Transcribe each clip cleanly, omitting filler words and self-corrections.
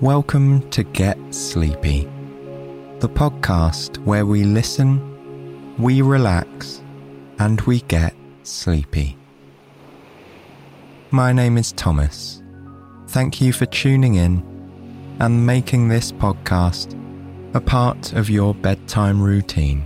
Welcome to Get Sleepy, the podcast where we listen, we relax, and we get sleepy. My name is Thomas. Thank you for tuning in and making this podcast a part of your bedtime routine.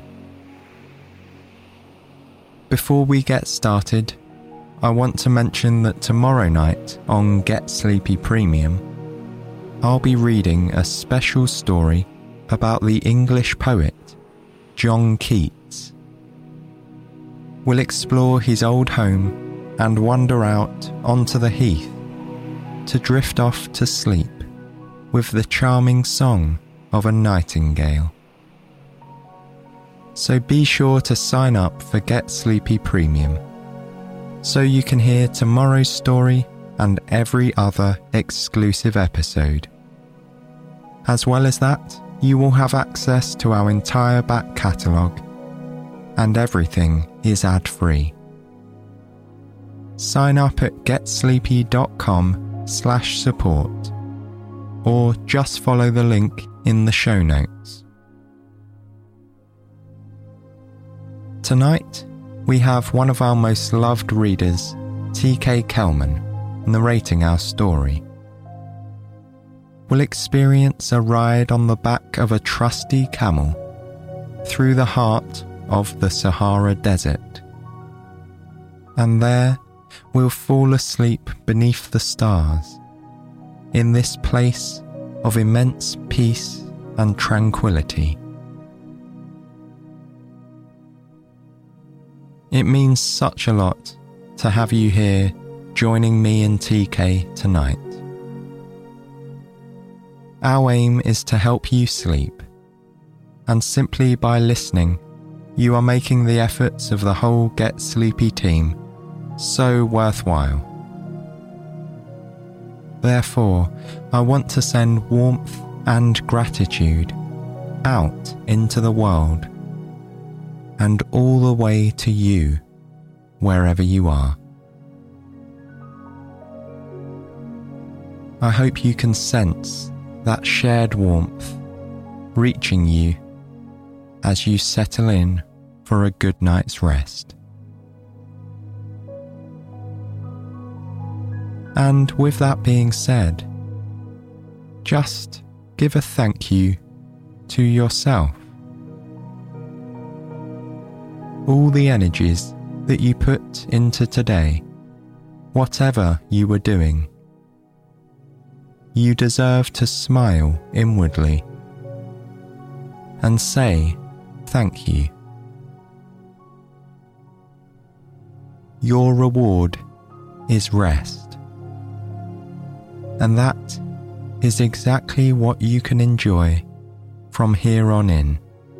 Before we get started, I want to mention that tomorrow night on Get Sleepy Premium, I'll be reading a special story about the English poet John Keats. We'll explore his old home and wander out onto the heath to drift off to sleep with the charming song of a nightingale. So be sure to sign up for Get Sleepy Premium so you can hear tomorrow's story and every other exclusive episode. As well as that, you will have access to our entire back catalogue, and everything is ad-free. Sign up at getsleepy.com/support, or just follow the link in the show notes. Tonight, we have one of our most loved readers, T.K. Kelman, narrating our story. We'll experience a ride on the back of a trusty camel through the heart of the Sahara Desert. And there, we'll fall asleep beneath the stars, in this place of immense peace and tranquility. It means such a lot to have you here joining me and TK tonight. Our aim is to help you sleep, and simply by listening, you are making the efforts of the whole Get Sleepy team so worthwhile. Therefore, I want to send warmth and gratitude out into the world and all the way to you, wherever you are. I hope you can sense that shared warmth reaching you as you settle in for a good night's rest. And with that being said, just give a thank you to yourself. All the energies that you put into today, whatever you were doing, you deserve to smile inwardly and say thank you. Your reward is rest, and that is exactly what you can enjoy from here on in.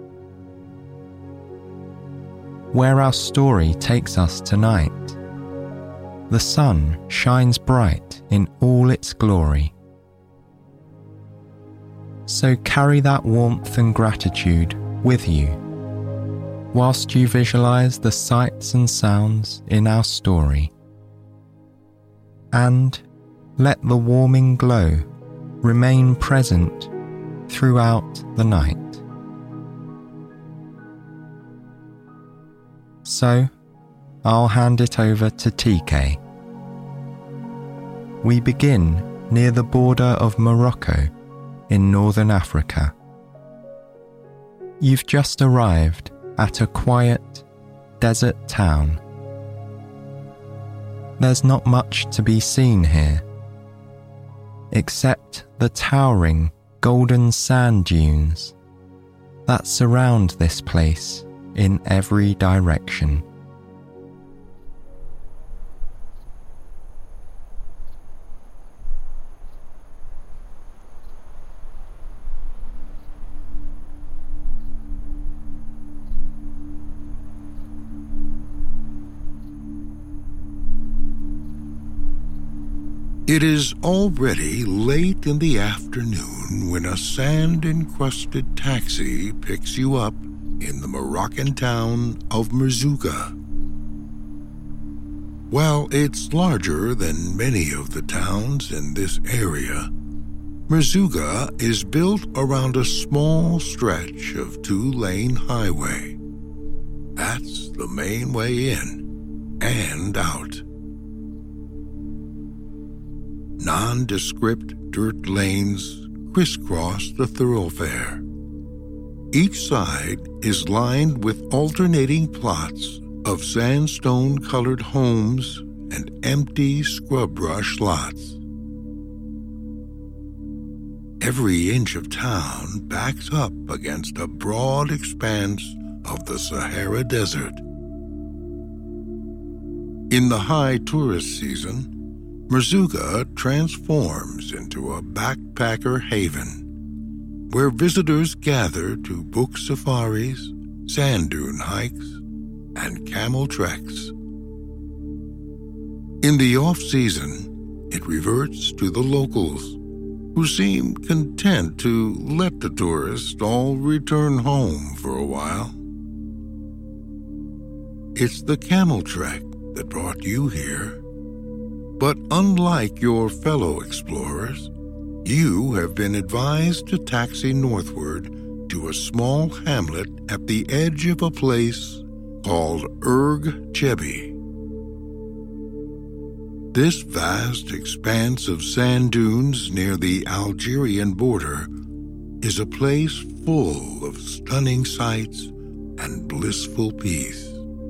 Where our story takes us tonight, the sun shines bright in all its glory. So carry that warmth and gratitude with you, whilst you visualize the sights and sounds in our story. And let the warming glow remain present throughout the night. So, I'll hand it over to TK. We begin near the border of Morocco in northern Africa. You've just arrived at a quiet, desert town. There's not much to be seen here, except the towering golden sand dunes that surround this place in every direction. It is already late in the afternoon when a sand-encrusted taxi picks you up in the Moroccan town of Merzouga. While it's larger than many of the towns in this area, Mirzuga is built around a small stretch of two-lane highway. That's the main way in and out. Nondescript dirt lanes crisscross the thoroughfare. Each side is lined with alternating plots of sandstone-colored homes and empty scrub-brush lots. Every inch of town backs up against a broad expanse of the Sahara Desert. In the high tourist season, Mirzuga transforms into a backpacker haven, where visitors gather to book safaris, sand dune hikes, and camel treks. In the off-season, it reverts to the locals, who seem content to let the tourists all return home for a while. It's the camel trek that brought you here. But unlike your fellow explorers, you have been advised to taxi northward to a small hamlet at the edge of a place called Erg Chebi. This vast expanse of sand dunes near the Algerian border is a place full of stunning sights and blissful peace.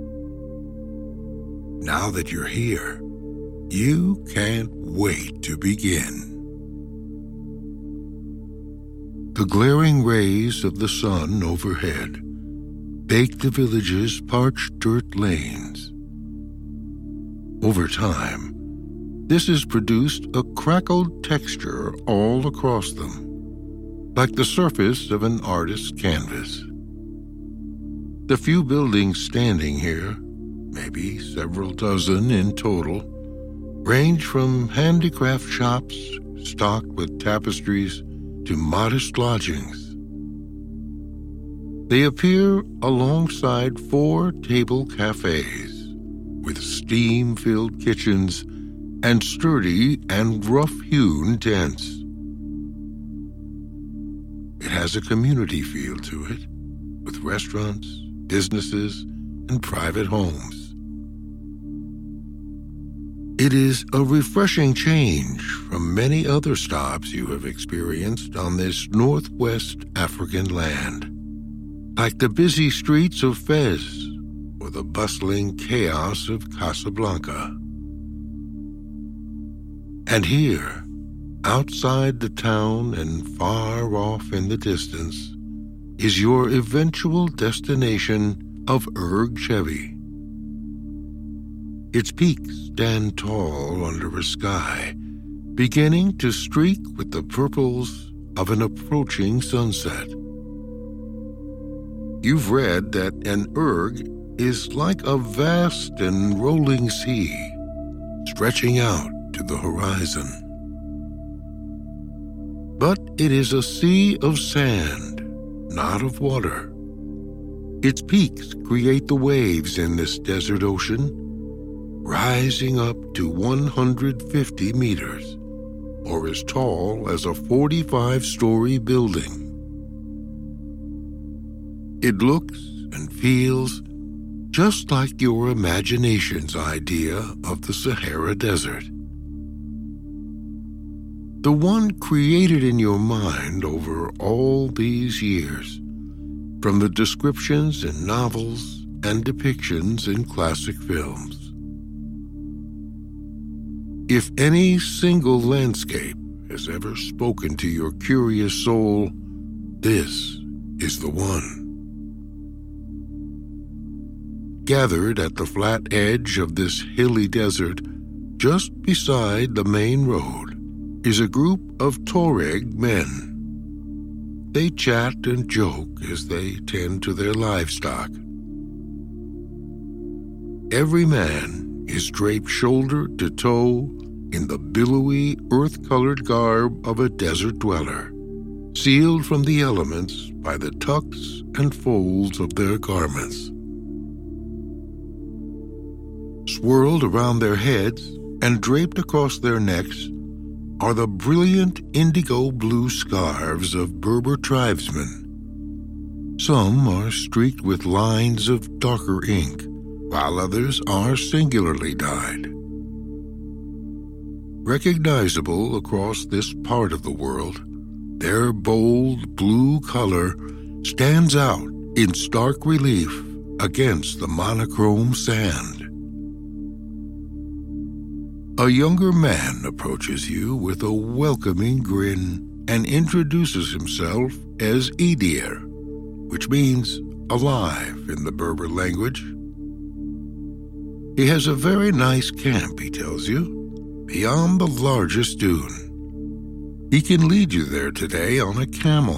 Now that you're here, you can't wait to begin. The glaring rays of the sun overhead bake the village's parched dirt lanes. Over time, this has produced a crackled texture all across them, like the surface of an artist's canvas. The few buildings standing here, maybe several dozen in total, range from handicraft shops stocked with tapestries to modest lodgings. They appear alongside 4 table cafes with steam-filled kitchens and sturdy and rough-hewn tents. It has a community feel to it, with restaurants, businesses, and private homes. It is a refreshing change from many other stops you have experienced on this northwest African land, like the busy streets of Fez or the bustling chaos of Casablanca. And here, outside the town and far off in the distance, is your eventual destination of Erg Chebi. Its peaks stand tall under a sky, beginning to streak with the purples of an approaching sunset. You've read that an erg is like a vast and rolling sea, stretching out to the horizon. But it is a sea of sand, not of water. Its peaks create the waves in this desert ocean, rising up to 150 meters, or as tall as a 45-story building. It looks and feels just like your imagination's idea of the Sahara Desert. The one created in your mind over all these years, from the descriptions in novels and depictions in classic films. If any single landscape has ever spoken to your curious soul, this is the one. Gathered at the flat edge of this hilly desert, just beside the main road, is a group of Tuareg men. They chat and joke as they tend to their livestock. Every man is draped shoulder to toe in the billowy, earth-colored garb of a desert dweller, sealed from the elements by the tucks and folds of their garments. Swirled around their heads and draped across their necks are the brilliant indigo blue scarves of Berber tribesmen. Some are streaked with lines of darker ink, while others are singularly dyed. Recognizable across this part of the world, their bold blue color stands out in stark relief against the monochrome sand. A younger man approaches you with a welcoming grin and introduces himself as Idir, which means alive in the Berber language. He has a very nice camp, he tells you, beyond the largest dune. He can lead you there today on a camel.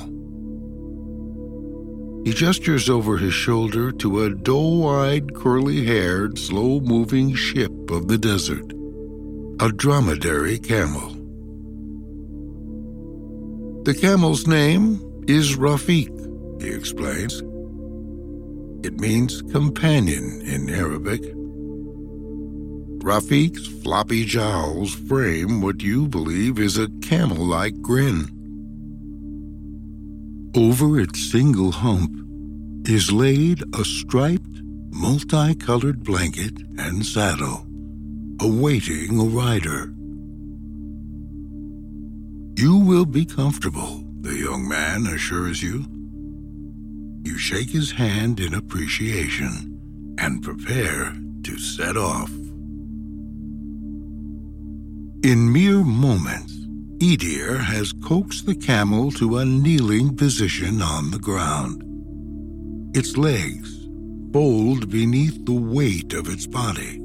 He gestures over his shoulder to a doe-eyed, curly-haired, slow-moving ship of the desert, a dromedary camel. The camel's name is Rafiq, he explains. It means companion in Arabic. Rafiq's floppy jowls frame what you believe is a camel-like grin. Over its single hump is laid a striped, multicolored blanket and saddle, awaiting a rider. You will be comfortable, the young man assures you. You shake his hand in appreciation and prepare to set off. In mere moments, Idir has coaxed the camel to a kneeling position on the ground. Its legs fold beneath the weight of its body.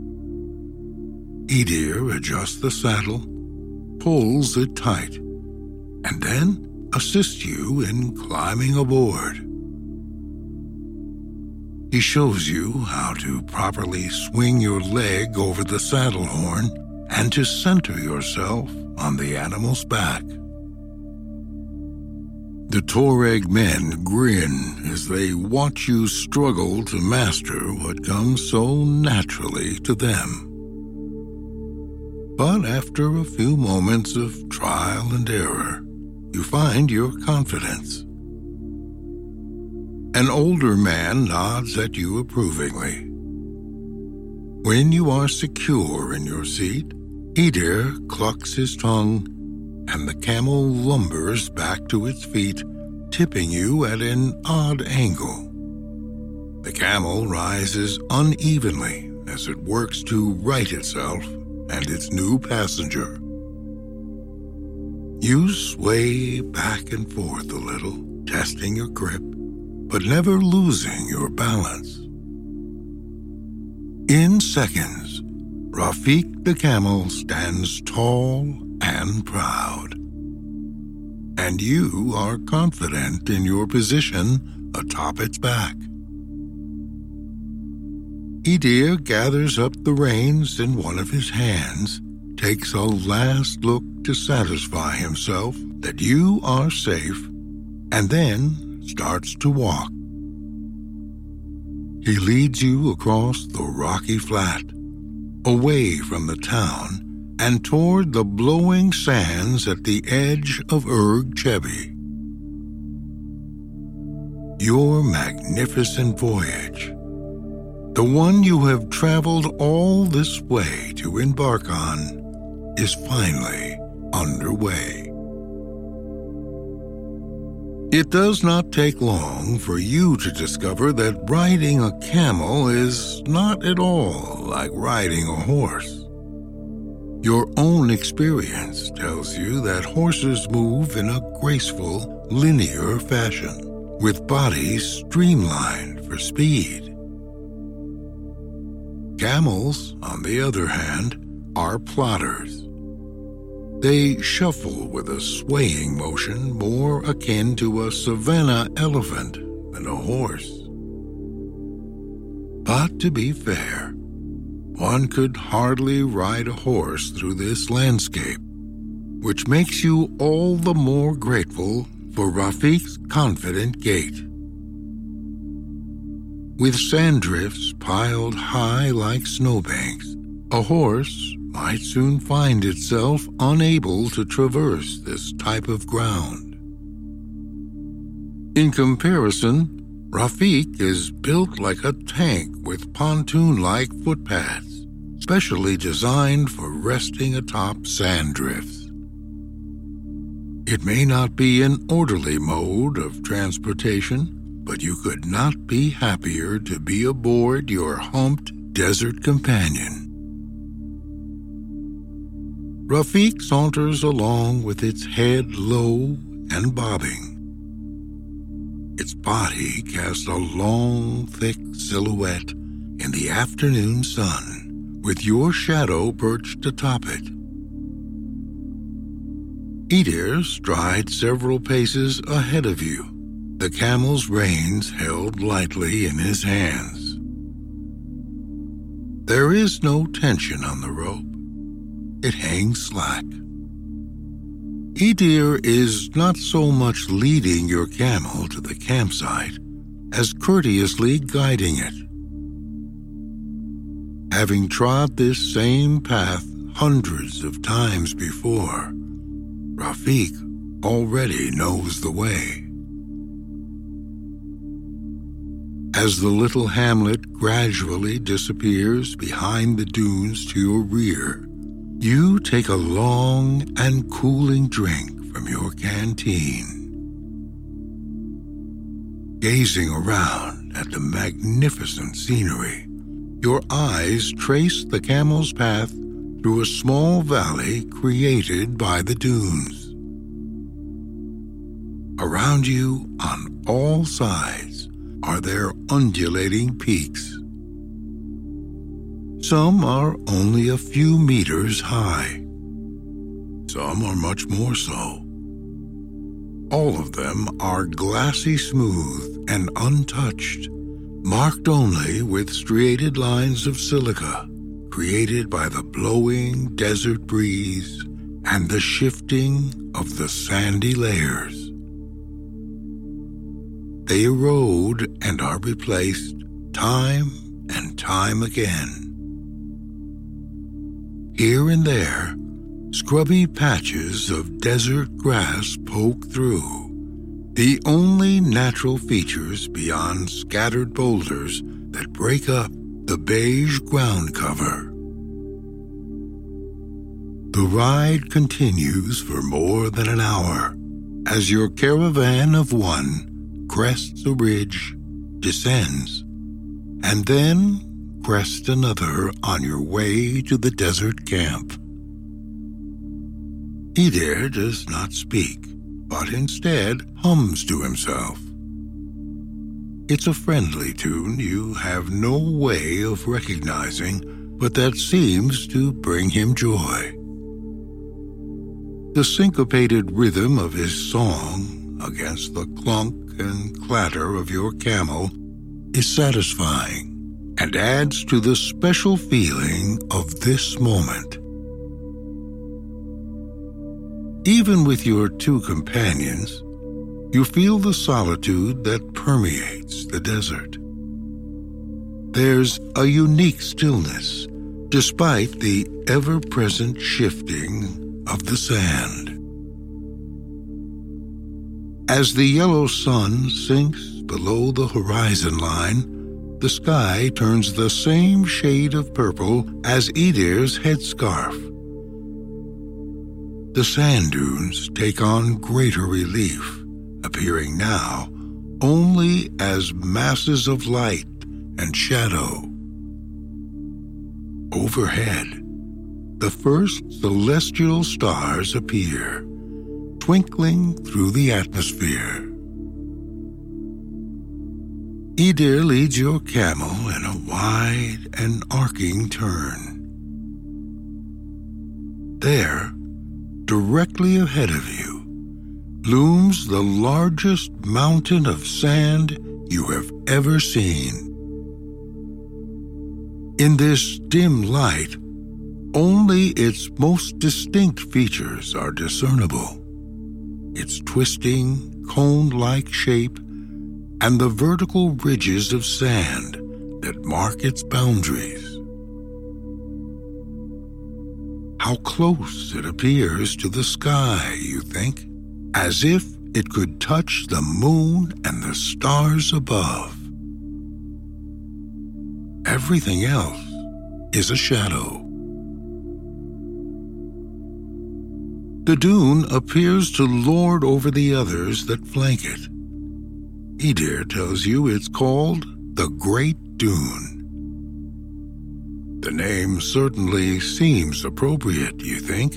Idir adjusts the saddle, pulls it tight, and then assists you in climbing aboard. He shows you how to properly swing your leg over the saddle horn and to center yourself on the animal's back. The Tuareg men grin as they watch you struggle to master what comes so naturally to them. But after a few moments of trial and error, you find your confidence. An older man nods at you approvingly. When you are secure in your seat, Idir clucks his tongue, and the camel lumbers back to its feet, tipping you at an odd angle. The camel rises unevenly as it works to right itself and its new passenger. You sway back and forth a little, testing your grip, but never losing your balance. In seconds, Rafiq the camel stands tall and proud. And you are confident in your position atop its back. Idir gathers up the reins in one of his hands, takes a last look to satisfy himself that you are safe, and then starts to walk. He leads you across the rocky flat, away from the town, and toward the blowing sands at the edge of Erg Chebi. Your magnificent voyage, the one you have traveled all this way to embark on, is finally underway. It does not take long for you to discover that riding a camel is not at all like riding a horse. Your own experience tells you that horses move in a graceful, linear fashion, with bodies streamlined for speed. Camels, on the other hand, are plodders. They shuffle with a swaying motion more akin to a savanna elephant than a horse. But to be fair, one could hardly ride a horse through this landscape, which makes you all the more grateful for Rafiq's confident gait. With sand drifts piled high like snowbanks, a horse might soon find itself unable to traverse this type of ground. In comparison, Rafiq is built like a tank with pontoon-like footpaths, specially designed for resting atop sand drifts. It may not be an orderly mode of transportation, but you could not be happier to be aboard your humped desert companion. Rafiq saunters along with its head low and bobbing. Its body casts a long, thick silhouette in the afternoon sun, with your shadow perched atop it. Idir strides several paces ahead of you, the camel's reins held lightly in his hands. There is no tension on the rope. It hangs slack. Idir is not so much leading your camel to the campsite as courteously guiding it. Having trod this same path hundreds of times before, Rafiq already knows the way. As the little hamlet gradually disappears behind the dunes to your rear, you take a long and cooling drink from your canteen. Gazing around at the magnificent scenery, your eyes trace the camel's path through a small valley created by the dunes. Around you, on all sides, are their undulating peaks. Some are only a few meters high. Some are much more so. All of them are glassy smooth and untouched, marked only with striated lines of silica created by the blowing desert breeze and the shifting of the sandy layers. They erode and are replaced time and time again. Here and there, scrubby patches of desert grass poke through, the only natural features beyond scattered boulders that break up the beige ground cover. The ride continues for more than an hour as your caravan of one crests a ridge, descends, and then crests another on your way to the desert camp. Idir does not speak, but instead hums to himself. It's a friendly tune you have no way of recognizing, but that seems to bring him joy. The syncopated rhythm of his song against the clunk and clatter of your camel is satisfying and adds to the special feeling of this moment. Even with your two companions, you feel the solitude that permeates the desert. There's a unique stillness, despite the ever-present shifting of the sand. As the yellow sun sinks below the horizon line, the sky turns the same shade of purple as Idir's headscarf. The sand dunes take on greater relief, appearing now only as masses of light and shadow. Overhead, the first celestial stars appear, twinkling through the atmosphere. Idir leads your camel in a wide and arcing turn. There, directly ahead of you, looms the largest mountain of sand you have ever seen. In this dim light, only its most distinct features are discernible. Its twisting, cone-like shape and the vertical ridges of sand that mark its boundaries. how close it appears to the sky, you think, as if it could touch the moon and the stars above. Everything else is a shadow. The dune appears to lord over the others that flank it. Idir tells you it's called the Great Dune. The name certainly seems appropriate, you think.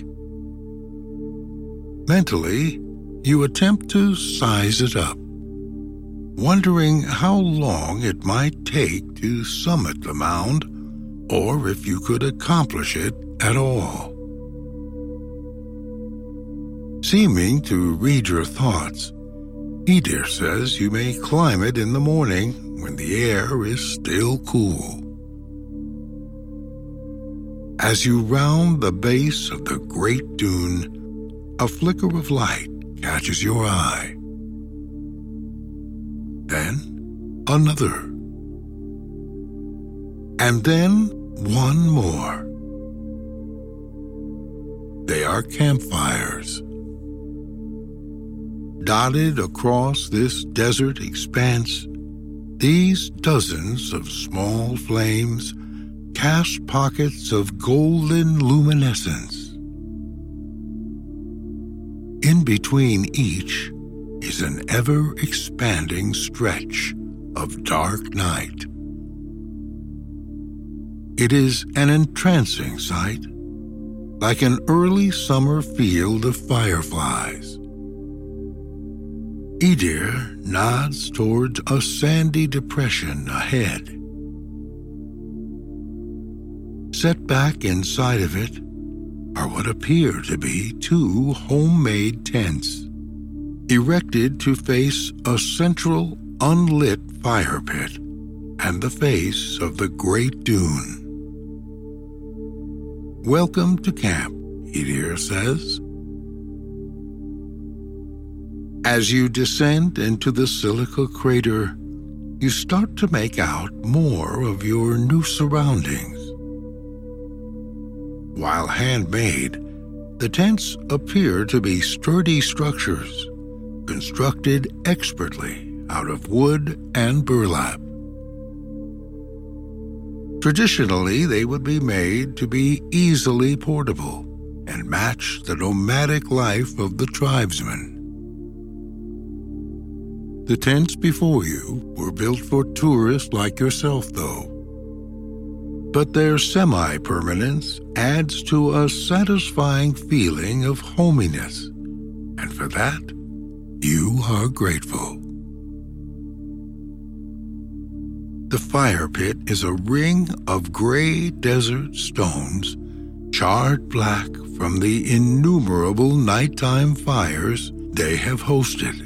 Mentally, you attempt to size it up, wondering how long it might take to summit the mound, or if you could accomplish it at all. Seeming to read your thoughts, Idir says you may climb it in the morning when the air is still cool. As you round the base of the Great Dune, a flicker of light catches your eye. Then another. And then one more. They are campfires. Dotted across this desert expanse, these dozens of small flames cast pockets of golden luminescence. In between each is an ever-expanding stretch of dark night. It is an entrancing sight, like an early summer field of fireflies. Idir nods towards a sandy depression ahead. Set back inside of it are what appear to be two homemade tents, erected to face a central unlit fire pit and the face of the Great Dune. "Welcome to camp," Idir says. As you descend into the silica crater, you start to make out more of your new surroundings. While handmade, the tents appear to be sturdy structures, constructed expertly out of wood and burlap. Traditionally, they would be made to be easily portable and match the nomadic life of the tribesmen. The tents before you were built for tourists like yourself, though. But their semi-permanence adds to a satisfying feeling of hominess, and for that, you are grateful. The fire pit is a ring of gray desert stones, charred black from the innumerable nighttime fires they have hosted.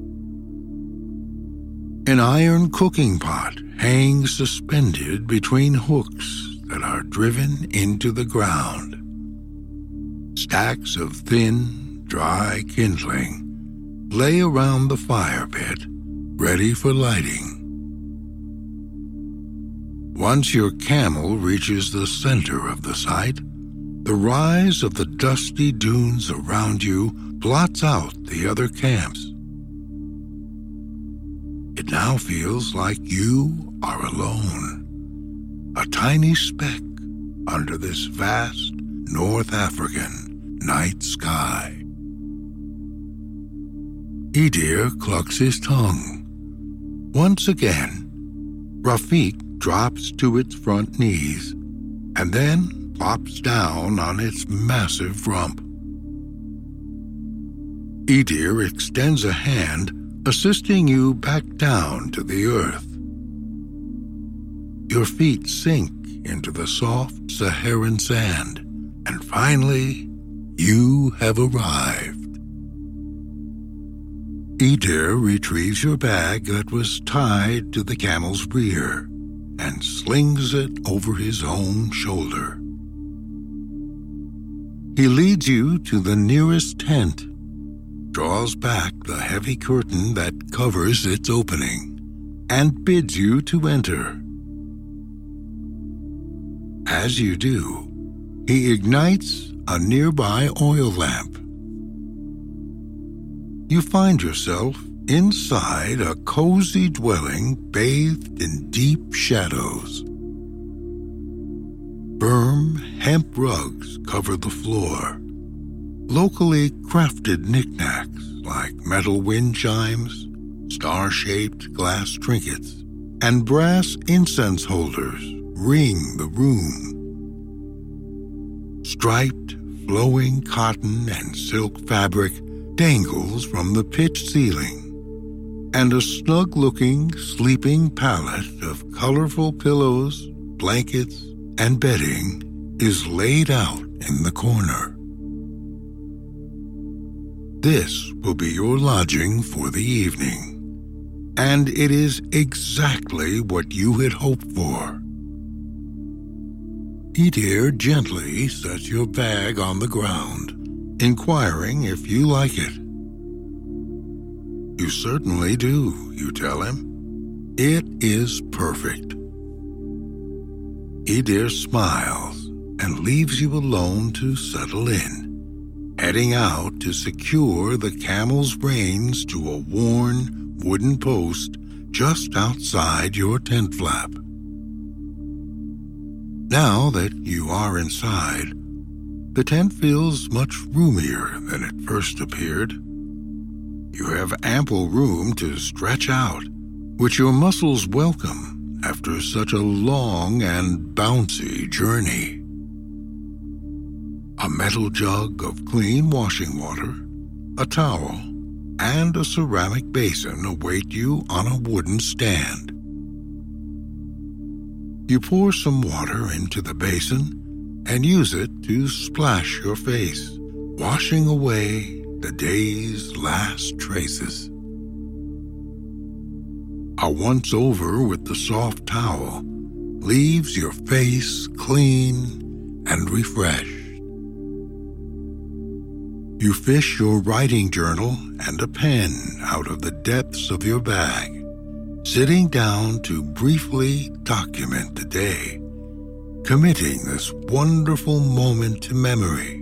An iron cooking pot hangs suspended between hooks that are driven into the ground. Stacks of thin, dry kindling lay around the fire pit, ready for lighting. Once your camel reaches the center of the site, the rise of the dusty dunes around you blots out the other camps. It now feels like you are alone, a tiny speck under this vast North African night sky. Idir clucks his tongue. Once again, Rafik drops to its front knees and then plops down on its massive rump. Idir extends a hand, assisting you back down to the earth. Your feet sink into the soft Saharan sand, and finally, you have arrived. Idir retrieves your bag that was tied to the camel's rear and slings it over his own shoulder. He leads you to the nearest tent, draws back the heavy curtain that covers its opening, and bids you to enter. As you do, he ignites a nearby oil lamp. You find yourself inside a cozy dwelling bathed in deep shadows. Firm hemp rugs cover the floor. Locally crafted knickknacks like metal wind chimes, star-shaped glass trinkets, and brass incense holders ring the room. Striped, flowing cotton and silk fabric dangles from the pitched ceiling, and a snug-looking sleeping pallet of colorful pillows, blankets, and bedding is laid out in the corner. This will be your lodging for the evening, and it is exactly what you had hoped for. Idir gently sets your bag on the ground, inquiring if you like it. You certainly do, you tell him. It is perfect. Idir smiles and leaves you alone to settle in, heading out to secure the camel's reins to a worn wooden post just outside your tent flap. Now that you are inside, the tent feels much roomier than it first appeared. You have ample room to stretch out, which your muscles welcome after such a long and bouncy journey. A metal jug of clean washing water, a towel, and a ceramic basin await you on a wooden stand. You pour some water into the basin and use it to splash your face, washing away the day's last traces. A once-over with the soft towel leaves your face clean and refreshed. You fish your writing journal and a pen out of the depths of your bag, sitting down to briefly document the day, committing this wonderful moment to memory.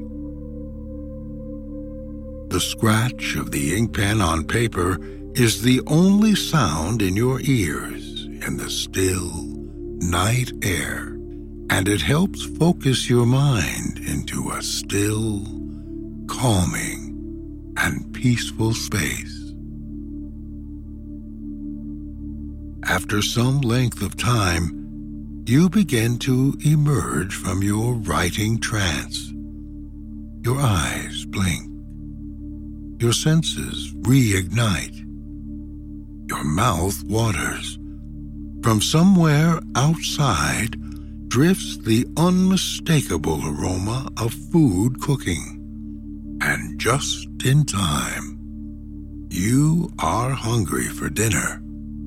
The scratch of the ink pen on paper is the only sound in your ears in the still night air, and it helps focus your mind into a still, calming, and peaceful space. After some length of time, you begin to emerge from your writing trance. Your eyes blink. Your senses reignite. Your mouth waters. From somewhere outside drifts the unmistakable aroma of food cooking. And just in time, you are hungry for dinner.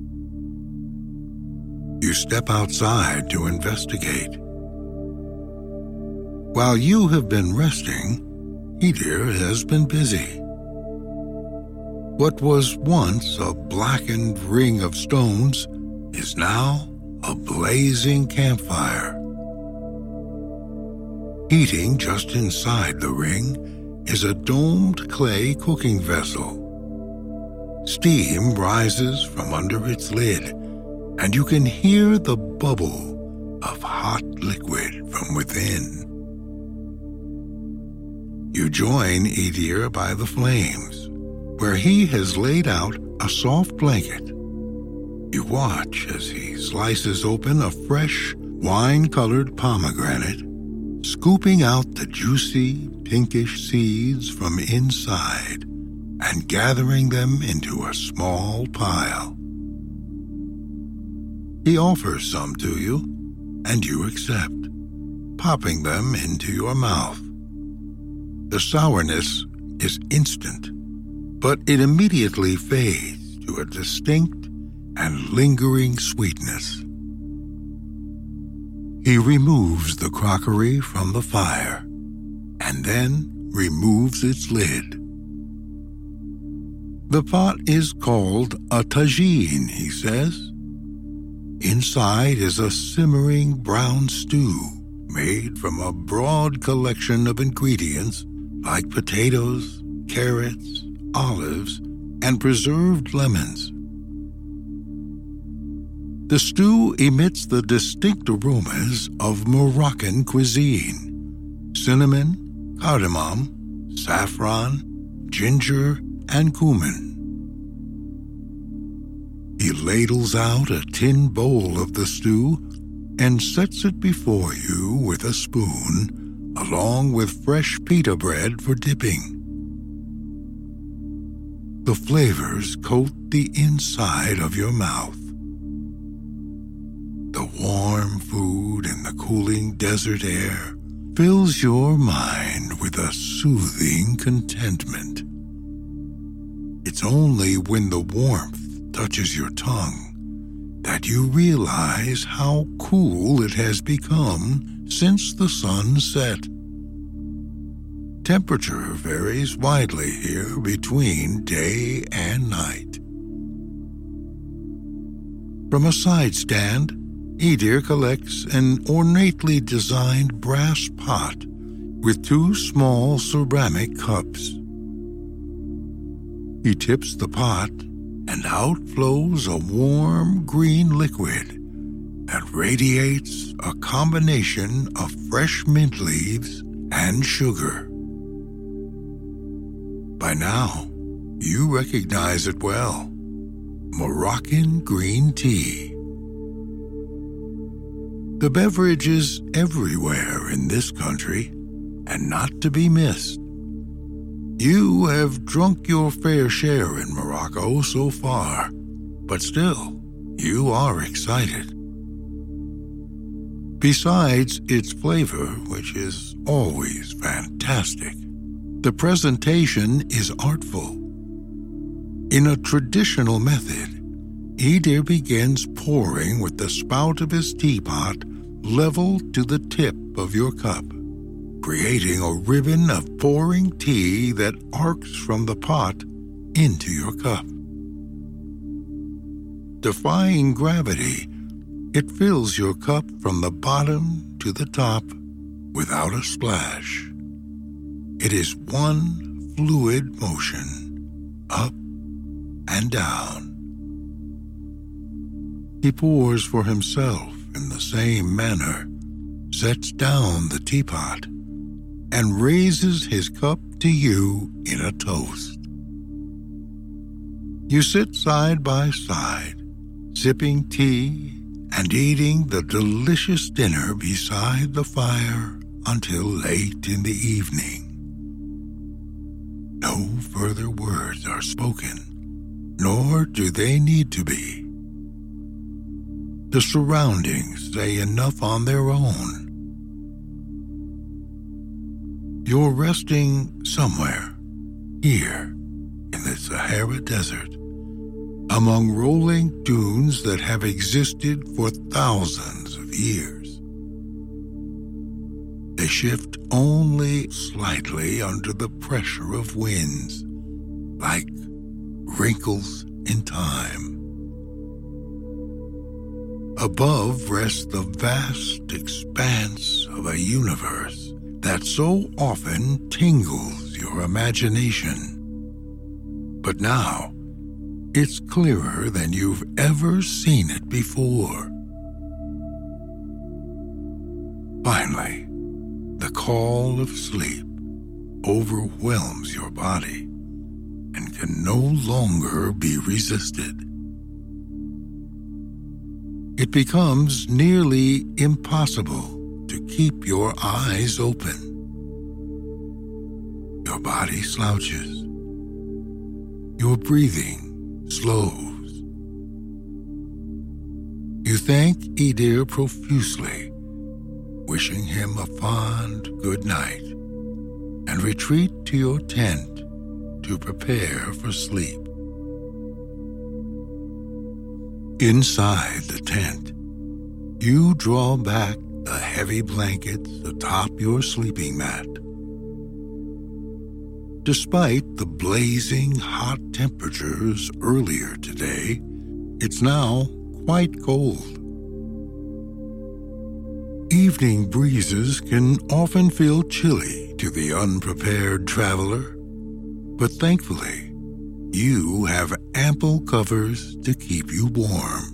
You step outside to investigate. While you have been resting, Idir has been busy. What was once a blackened ring of stones is now a blazing campfire. Heating just inside the ring is a domed clay cooking vessel. Steam rises from under its lid, and you can hear the bubble of hot liquid from within. You join Idir by the flames, where he has laid out a soft blanket. You watch as he slices open a fresh, wine-colored pomegranate, scooping out the juicy, pinkish seeds from inside and gathering them into a small pile. He offers some to you, and you accept, popping them into your mouth. The sourness is instant, but it immediately fades to a distinct and lingering sweetness. He removes the crockery from the fire, and then removes its lid. The pot is called a tagine, he says. Inside is a simmering brown stew made from a broad collection of ingredients like potatoes, carrots, olives, and preserved lemons. The stew emits the distinct aromas of Moroccan cuisine: cinnamon, cardamom, saffron, ginger, and cumin. He ladles out a tin bowl of the stew and sets it before you with a spoon, along with fresh pita bread for dipping. The flavors coat the inside of your mouth. The warm food and the cooling desert air fills your mind with a soothing contentment. It's only when the warmth touches your tongue that you realize how cool it has become since the sun set. Temperature varies widely here between day and night. From a side stand, Idir collects an ornately designed brass pot with 2 small ceramic cups. He tips the pot, and out flows a warm green liquid that radiates a combination of fresh mint leaves and sugar. By now, you recognize it well: Moroccan green tea. The beverage is everywhere in this country and not to be missed. You have drunk your fair share in Morocco so far, but still, you are excited. Besides its flavor, which is always fantastic, the presentation is artful. In a traditional method, Idir begins pouring with the spout of his teapot level to the tip of your cup, creating a ribbon of pouring tea that arcs from the pot into your cup. Defying gravity, it fills your cup from the bottom to the top without a splash. It is one fluid motion, up and down. He pours for himself in the same manner, sets down the teapot, and raises his cup to you in a toast. You sit side by side, sipping tea and eating the delicious dinner beside the fire until late in the evening. No further words are spoken, nor do they need to be. The surroundings say enough on their own. You're resting somewhere here in the Sahara Desert, among rolling dunes that have existed for thousands of years. They shift only slightly under the pressure of winds, like wrinkles in time. Above rests the vast expanse of a universe that so often tingles your imagination. But now, it's clearer than you've ever seen it before. Finally, the call of sleep overwhelms your body and can no longer be resisted. It becomes nearly impossible to keep your eyes open. Your body slouches. Your breathing slows. You thank Idir profusely, wishing him a fond good night, and retreat to your tent to prepare for sleep. Inside the tent, you draw back the heavy blankets atop your sleeping mat. Despite the blazing hot temperatures earlier today, it's now quite cold. Evening breezes can often feel chilly to the unprepared traveler, but thankfully, you have ample covers to keep you warm.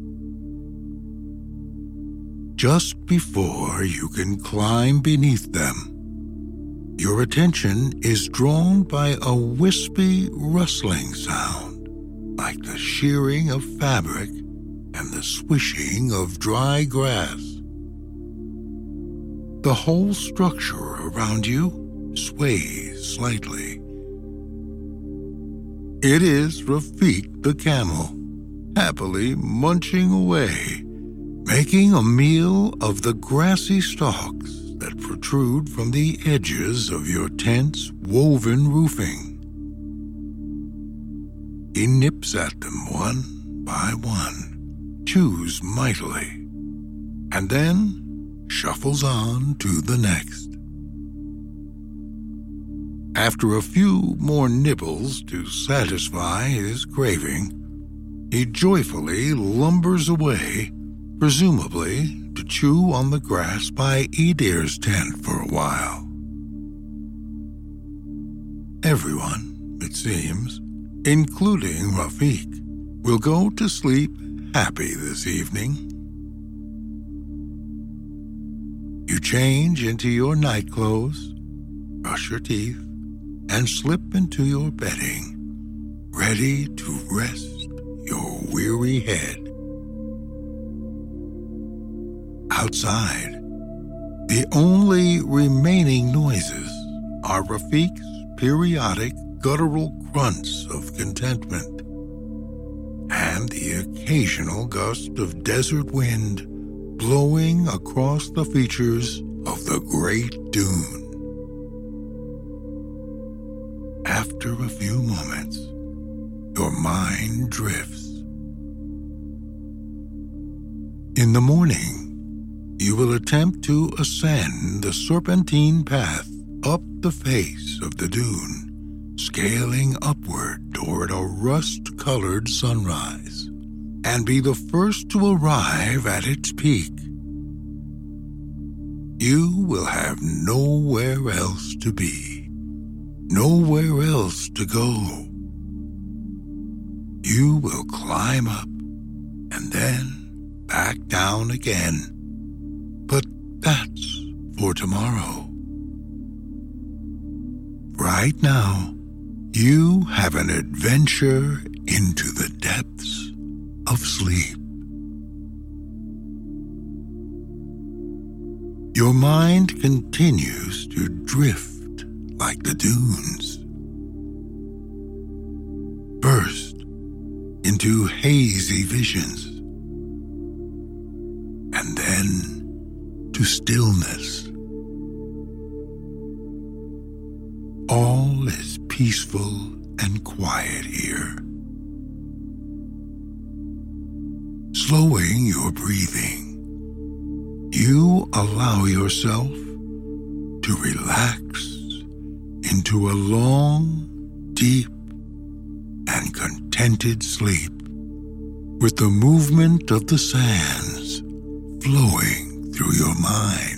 Just before you can climb beneath them, your attention is drawn by a wispy, rustling sound, like the shearing of fabric and the swishing of dry grass. The whole structure around you sways slightly. It is Rafik the camel, happily munching away, making a meal of the grassy stalks that protrude from the edges of your tent's woven roofing. He nips at them one by one, chews mightily, and then shuffles on to the next. After a few more nibbles to satisfy his craving, he joyfully lumbers away, presumably to chew on the grass by Edir's tent for a while. Everyone, it seems, including Rafik, will go to sleep happy this evening. You change into your night clothes, brush your teeth, and slip into your bedding, ready to rest your weary head. Outside, the only remaining noises are Rafik's periodic guttural grunts of contentment and the occasional gust of desert wind blowing across the features of the great dune. After a few moments, your mind drifts. In the morning, you will attempt to ascend the serpentine path up the face of the dune, scaling upward toward a rust-colored sunrise, and be the first to arrive at its peak. You will have nowhere else to be, nowhere else to go. You will climb up and then back down again, but that's for tomorrow. Right now, you have an adventure into the depths of sleep. Your mind continues to drift like the dunes. First, into hazy visions, and then to stillness. All is peaceful and quiet here. Slowing your breathing, you allow yourself to relax into a long, deep, and contented sleep, with the movement of the sands flowing through your mind.